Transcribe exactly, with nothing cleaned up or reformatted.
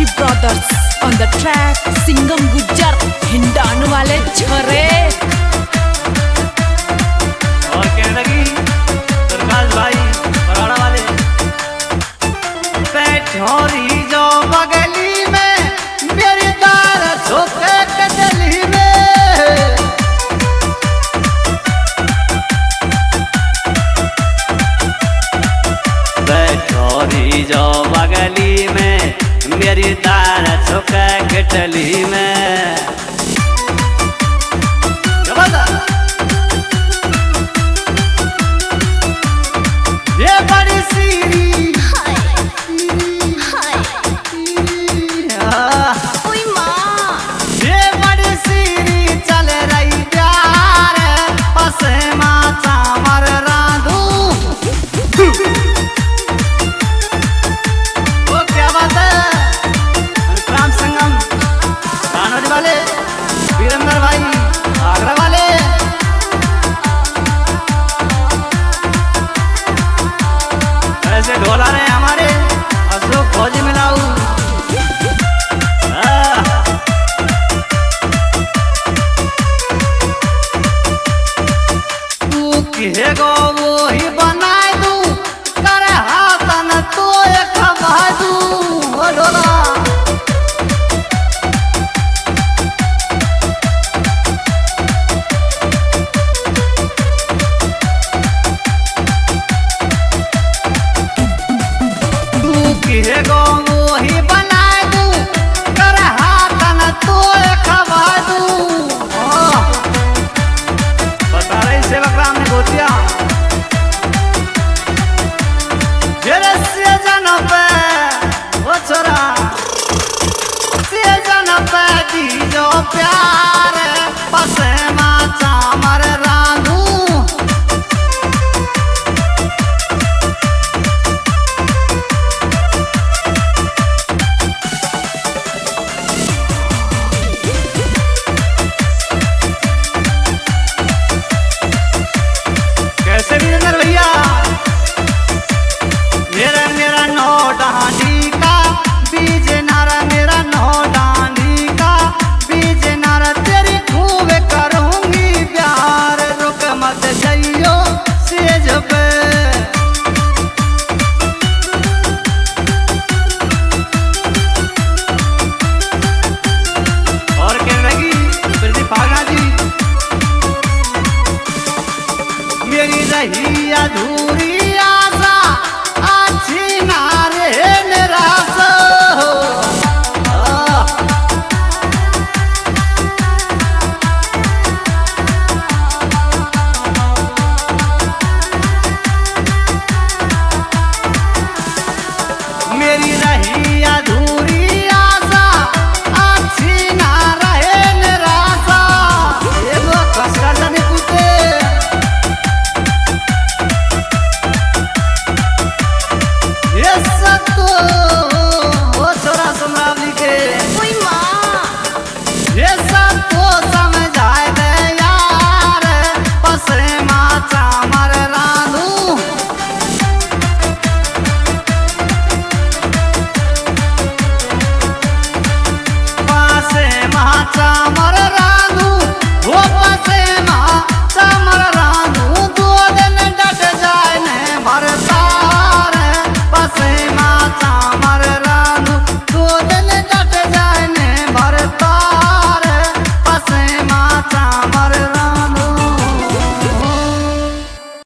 G Brothers on the track. Singam Gujjar हिंडान वाले छोरे और कहने लगी प्रकाश भाई बराड़ा वाले बैठोरी जो बगली में मेरी दार झोंके कटली में बैठोरी जो बगली में मेरी दार झोंके कटली में ये बड़ी सीरी ये बड़ी सीरी चल रही प्यार पसे माचा मर राधू वो क्या बात है राम संगम कानोज वाले वीरेंद्र भाई आगरा वाले ऐसे ढोला रहे हमारे अशोक फौजी मिलाऊ तू किहे गो वो ही बनाए दू कर हाथन तो एक बाजू ओ ढोला किहे गो मोही बनाए दू कर हाथन तो खवा दू बता रही सेवक राम ने गोतिया फिर से जन पे वो छोरा से जन पे दी जो प्यार पसे माचा मर राधू भैया मेरा मेरा नौ डांडी का बीज नारा मेरा नौ डांडी का बीज नारा तेरी खूब करूंगी प्यार रुक मत जाइयो सेज पे और कहने लगी प्रदीप भागना जी मेरी रही अधूरी आशा अच्छी नारे निराश मेरी रही अधूरी आशा अच्छी ना रहे निराशा ये लोग कसका जाने कुत्ते तो वो छोरा सुमरावली के ये